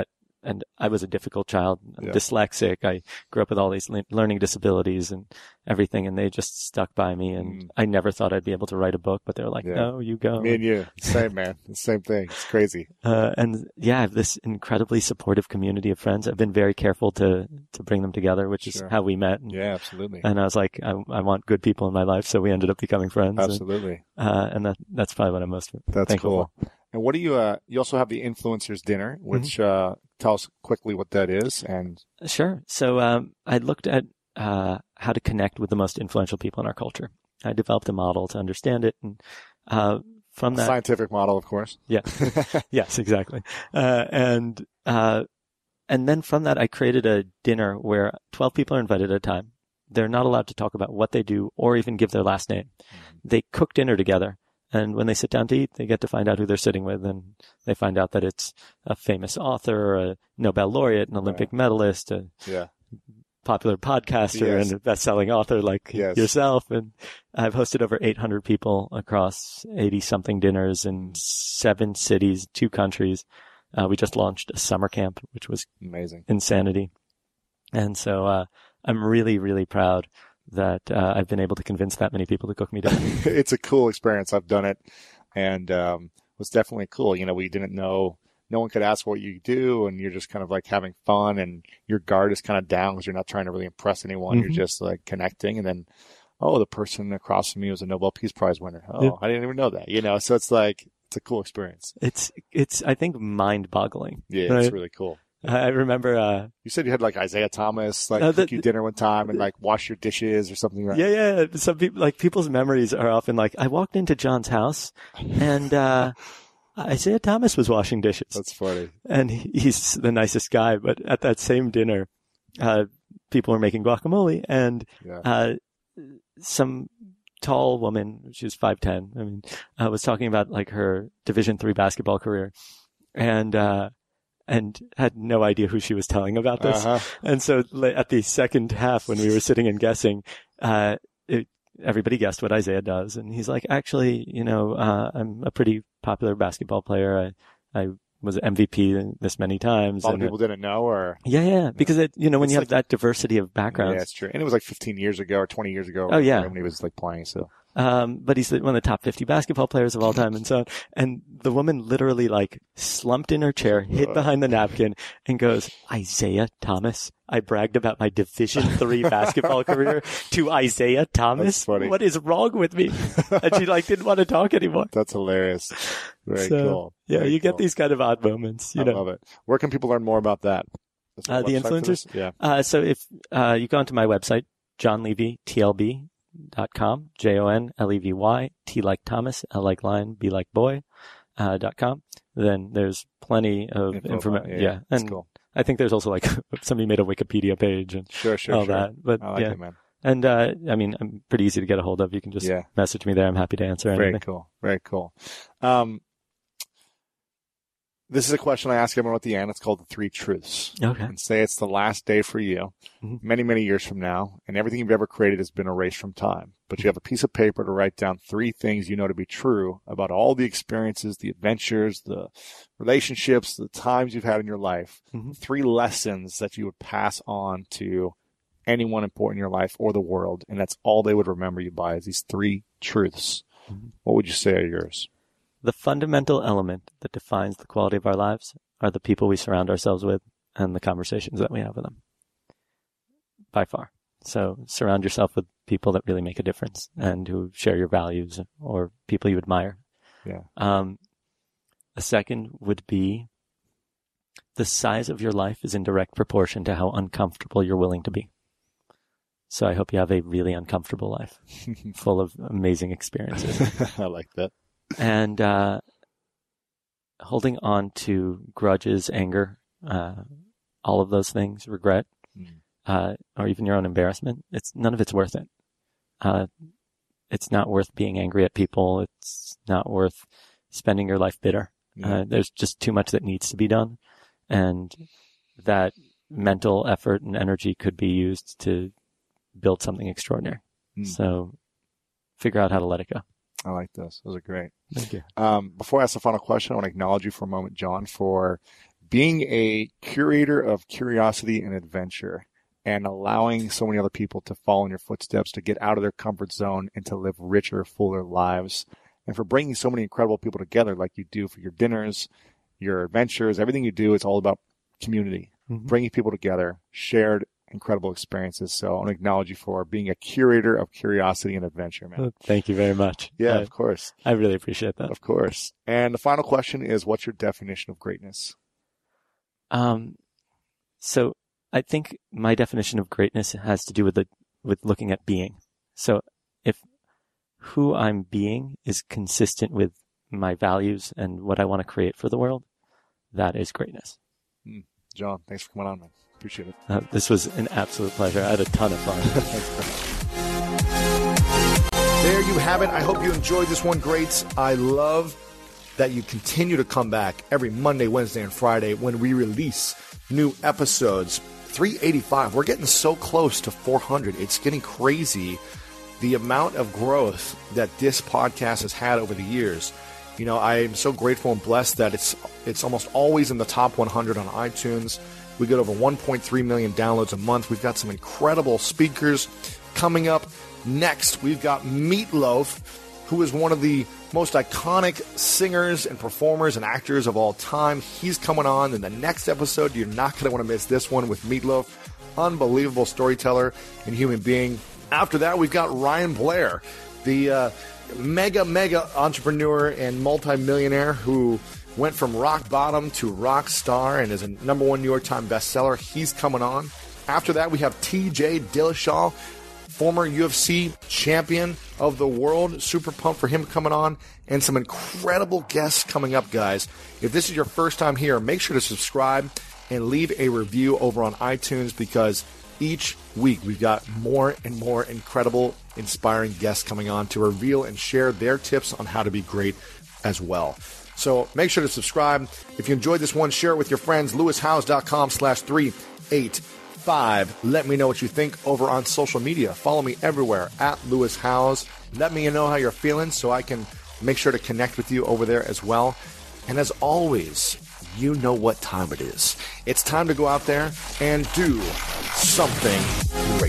and I was a difficult child. I'm Yeah. dyslexic. I grew up with all these learning disabilities and everything, and they just stuck by me. And I never thought I'd be able to write a book, but they were like, Yeah. no, you go. Me and you, same man, the same thing. It's crazy. And yeah, I have this incredibly supportive community of friends. I've been very careful to bring them together, which is how we met. Yeah, absolutely. And I was like, I want good people in my life, so we ended up becoming friends. Absolutely. And that's probably what I'm most That's thankful cool. for. And what do you also have the Influencers Dinner, which tell us quickly what that is. And Sure. So I looked at how to connect with the most influential people in our culture. I developed a model to understand it, and from that scientific model, of course. Yeah. Yes, exactly. And then from that, I created a dinner where 12 people are invited at a time. They're not allowed to talk about what they do or even give their last name. They cook dinner together. And when they sit down to eat, they get to find out who they're sitting with. And they find out that it's a famous author, a Nobel laureate, an Olympic medalist, a popular podcaster, and a best-selling author like yourself. And I've hosted over 800 people across 80-something dinners in 7 cities, 2 countries. We just launched a summer camp, which was amazing, insanity. And so I'm really, really proud that I've been able to convince that many people to cook me dinner. It's a cool experience. I've done it, and it was definitely cool. You know, we didn't know. No one could ask what you do, and you're just kind of like having fun, and your guard is kind of down because you're not trying to really impress anyone. You're just like connecting, and then, the person across from me was a Nobel Peace Prize winner. I didn't even know that. You know, so it's like it's a cool experience. It's I think mind-boggling. Yeah, right? It's really cool. I remember. You said you had like Isaiah Thomas cook you dinner one time and like wash your dishes or something. Right? Yeah. Some people people's memories are often like, I walked into John's house and Isaiah Thomas was washing dishes. That's funny. And he's the nicest guy. But at that same dinner, people were making guacamole, and some tall woman, she was 5'10", was talking about like her Division III basketball career, and had no idea who she was telling about this. And so at the second half, when we were sitting and guessing, everybody guessed what Isaiah does. And he's like, actually, I'm a pretty popular basketball player. I was MVP this many times. A lot of people didn't know, or? Yeah. Because when you have that diversity of backgrounds. Yeah, that's true. And it was like 15 years ago or 20 years ago. Oh, yeah. When he was like playing, so. But he's one of the top 50 basketball players of all time and so on. And the woman literally like slumped in her chair, hid behind the napkin, and goes, Isaiah Thomas? I bragged about my Division III basketball career to Isaiah Thomas? That's funny. What is wrong with me? And she didn't want to talk anymore. That's hilarious. Very cool. Yeah, Very you cool. get these kind of odd moments. I love it. Where can people learn more about that? The influencers? Yeah. So if you go onto my website, johnlevy.tlb.com, JONLEVY, T like Thomas, L like lion, B like boy, .com. Then there's plenty of information. Yeah. And cool. I think there's also like somebody made a Wikipedia page and all that. But I like it, man. And I'm pretty easy to get a hold of. You can just message me there. I'm happy to answer anything. Very cool. Very cool. This is a question I ask everyone at the end. It's called the 3 truths. Okay. And say it's the last day for you, many, many years from now, and everything you've ever created has been erased from time. But you have a piece of paper to write down 3 things you know to be true about all the experiences, the adventures, the relationships, the times you've had in your life. 3 lessons that you would pass on to anyone important in your life or the world, and that's all they would remember you by, is these 3 truths. What would you say are yours? The fundamental element that defines the quality of our lives are the people we surround ourselves with and the conversations that we have with them. By far. So surround yourself with people that really make a difference and who share your values or people you admire. Yeah. A second would be the size of your life is in direct proportion to how uncomfortable you're willing to be. So I hope you have a really uncomfortable life full of amazing experiences. I like that. And holding on to grudges, anger, all of those things, regret, or even your own embarrassment, none of it's worth it. It's not worth being angry at people. It's not worth spending your life bitter. There's just too much that needs to be done. And that mental effort and energy could be used to build something extraordinary. So figure out how to let it go. I like this. Those are great. Thank you. Before I ask the final question, I want to acknowledge you for a moment, John, for being a curator of curiosity and adventure and allowing so many other people to follow in your footsteps, to get out of their comfort zone and to live richer, fuller lives. And for bringing so many incredible people together like you do for your dinners, your adventures, everything you do, it's all about community, bringing people together, shared incredible experiences. So I want to acknowledge you for being a curator of curiosity and adventure, man. Thank you very much. Yeah, of course. I really appreciate that. Of course. And the final question is, what's your definition of greatness? So I think my definition of greatness has to do with looking at being. So if who I'm being is consistent with my values and what I want to create for the world, that is greatness. John, thanks for coming on, man. Appreciate it. This was an absolute pleasure. I had a ton of fun. There you have it. I hope you enjoyed this one, greats. I love that you continue to come back every Monday, Wednesday, and Friday when we release new episodes. 385. We're getting so close to 400. It's getting crazy, the amount of growth that this podcast has had over the years. You know, I am so grateful and blessed that it's almost always in the top 100 on iTunes. We get over 1.3 million downloads a month. We've got some incredible speakers coming up. Next, we've got Meatloaf, who is one of the most iconic singers and performers and actors of all time. He's coming on in the next episode. You're not going to want to miss this one with Meatloaf. Unbelievable storyteller and human being. After that, we've got Ryan Blair, the mega entrepreneur and multimillionaire who went from rock bottom to rock star and is a #1 New York Times bestseller. He's coming on. After that, we have TJ Dillashaw, former UFC champion of the world. Super pumped for him coming on. And some incredible guests coming up, guys. If this is your first time here, make sure to subscribe and leave a review over on iTunes, because each week we've got more and more incredible, inspiring guests coming on to reveal and share their tips on how to be great as well. So make sure to subscribe. If you enjoyed this one, share it with your friends. LewisHowes.com/385. Let me know what you think over on social media. Follow me everywhere at Lewis Howes. Let me know how you're feeling so I can make sure to connect with you over there as well. And as always, you know what time it is. It's time to go out there and do something great.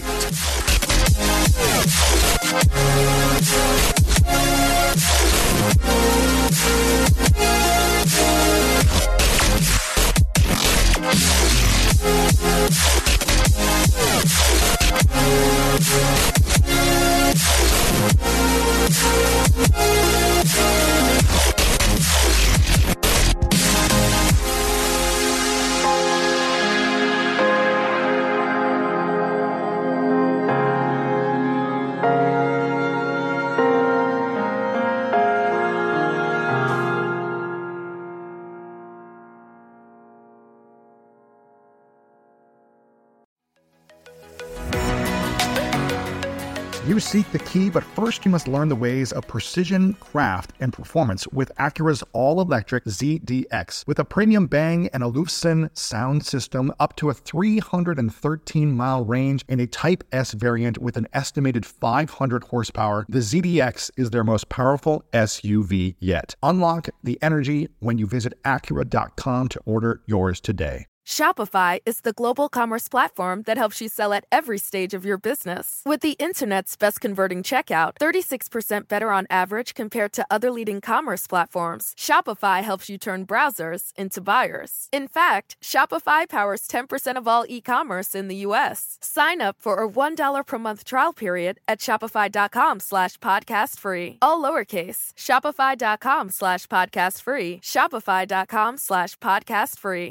You seek the key, but first you must learn the ways of precision, craft, and performance with Acura's all-electric ZDX. With a premium Bang and Olufsen sound system, up to a 313-mile range, and a Type S variant with an estimated 500 horsepower, the ZDX is their most powerful SUV yet. Unlock the energy when you visit Acura.com to order yours today. Shopify is the global commerce platform that helps you sell at every stage of your business. With the internet's best converting checkout, 36% better on average compared to other leading commerce platforms, Shopify helps you turn browsers into buyers. In fact, Shopify powers 10% of all e-commerce in the U.S. Sign up for a $1 per month trial period at shopify.com/podcastfree. All lowercase, shopify.com/podcastfree, shopify.com/podcastfree.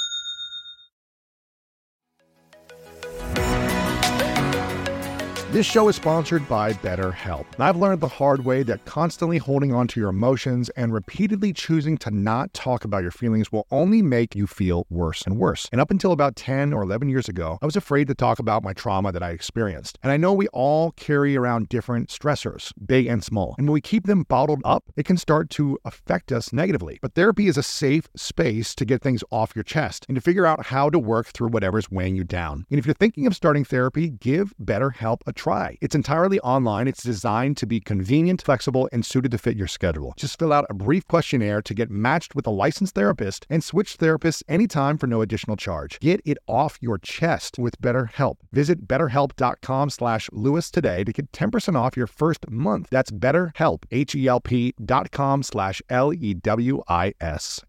This show is sponsored by BetterHelp. And I've learned the hard way that constantly holding on to your emotions and repeatedly choosing to not talk about your feelings will only make you feel worse and worse. And up until about 10 or 11 years ago, I was afraid to talk about my trauma that I experienced. And I know we all carry around different stressors, big and small. And when we keep them bottled up, it can start to affect us negatively. But therapy is a safe space to get things off your chest and to figure out how to work through whatever's weighing you down. And if you're thinking of starting therapy, give BetterHelp a try. It's entirely online. It's designed to be convenient, flexible, and suited to fit your schedule. Just fill out a brief questionnaire to get matched with a licensed therapist and switch therapists anytime for no additional charge. Get it off your chest with BetterHelp. Visit BetterHelp.com/Lewis today to get 10% off your first month. That's BetterHelp, HELP.com/LEWIS.